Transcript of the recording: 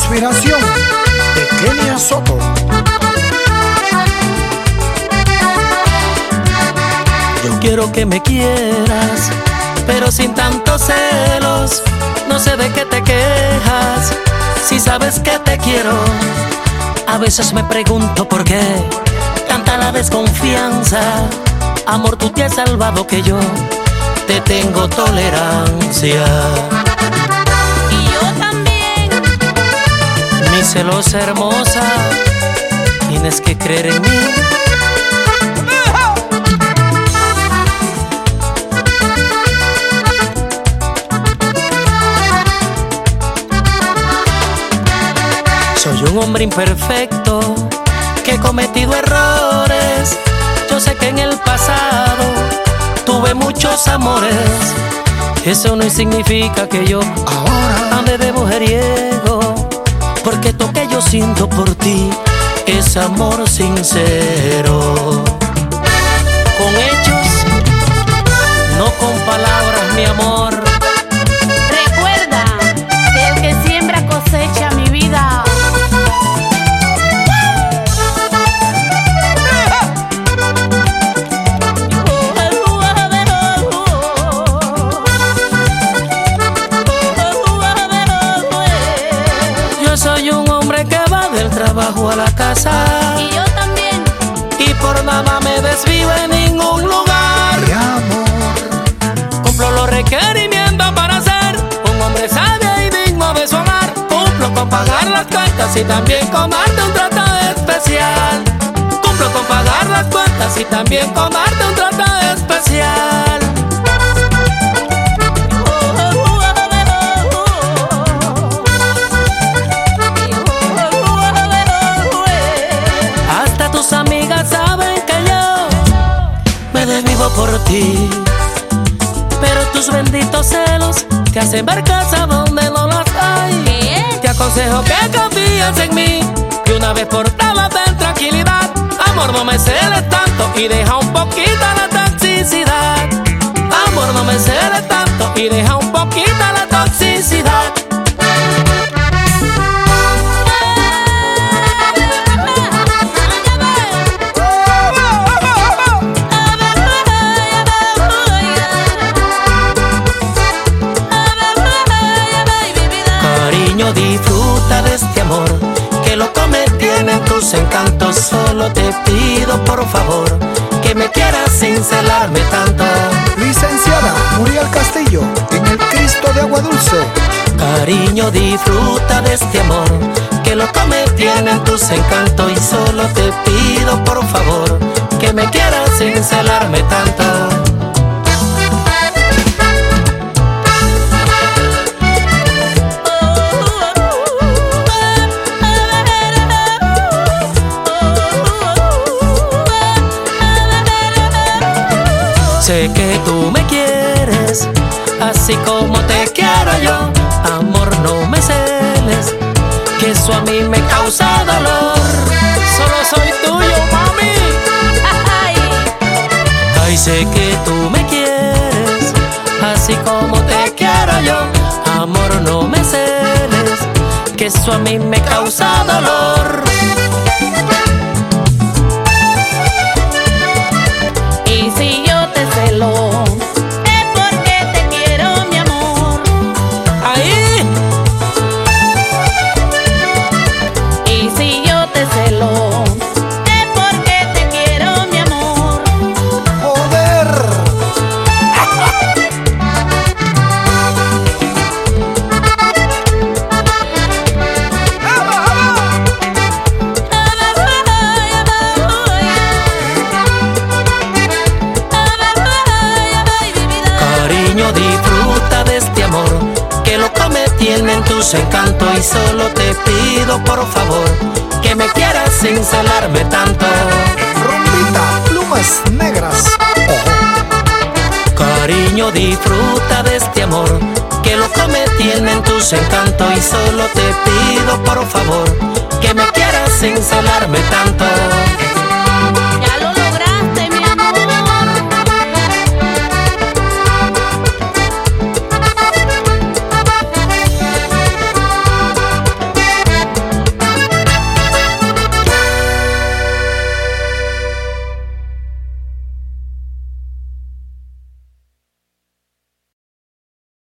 inspiración de Kenia Soto. Yo quiero que me quieras, pero sin tantos celos. No sé de qué te quejas, si sabes que te quiero. A veces me pregunto por qué tanta la desconfianza. Amor, tú te has salvado que yo te tengo tolerancia. Y yo también. Mi celosa hermosa, tienes que creer en mí. Soy un hombre imperfecto que he cometido errores. Yo sé que en el pasado tuve muchos amores. Eso no significa que yo ahora ande de mujeriego, porque esto que yo siento por ti es amor sincero. Con hechos, no con palabras, mi amor. Recuerda que el que siembra cosecha, mi vida. Yo soy un hombre que va del trabajo a la casa, Y yo también. y por nada me desvío en ningún lugar. Mi amor, Cumplo los requerimientos para ser un hombre sabio y digno de su hogar. Cumplo con pagar las cuentas y también con darte un trato especial. Cumplo con pagar las cuentas y también con darte un trato especial. Hasta tus amigas saben que yo me desvivo por ti, pero tus benditos celos te hacen ver cosas donde no las hay. ¿Qué? Te aconsejo que confíes en mí, que una vez por todas ten tranquilidad. Amor, no me celes tanto y deja un poquito la toxicidad. Amor, no me celes tanto y deja un poquito la toxicidad. Cariño, disfruta de este amor, que lo que me tienen tus encantos. Solo te pido por favor que me quieras sin celarme tanto. licenciada Muriel Castillo, en el Cristo de Agua Dulce. Cariño, disfruta de este amor, que lo que me tienen tus encantos. Y solo te pido por favor que me quieras sin celarme tanto. Sé que tú me quieres, así como te quiero yo. Amor, no me celes, que eso a mí me causa dolor. Solo soy tuyo, mami. Ay, sé que tú me quieres, así como te quiero yo. Amor, no me celes, que eso a mí me causa dolor. Y si yo te celo, es porque te quiero, mi amor. Ahí. Y si yo te celo, es porque te quiero, mi amor. Poder. Cariño, disfruta de este amor, que lo que me tienen tus encantos. Y solo te pido por favor que me quieras sin celarme tanto. Rumbita, plumas negras. Cariño, disfruta de este amor, que lo que me tienen tus encantos. Y solo te pido por favor que me quieras sin celarme tanto.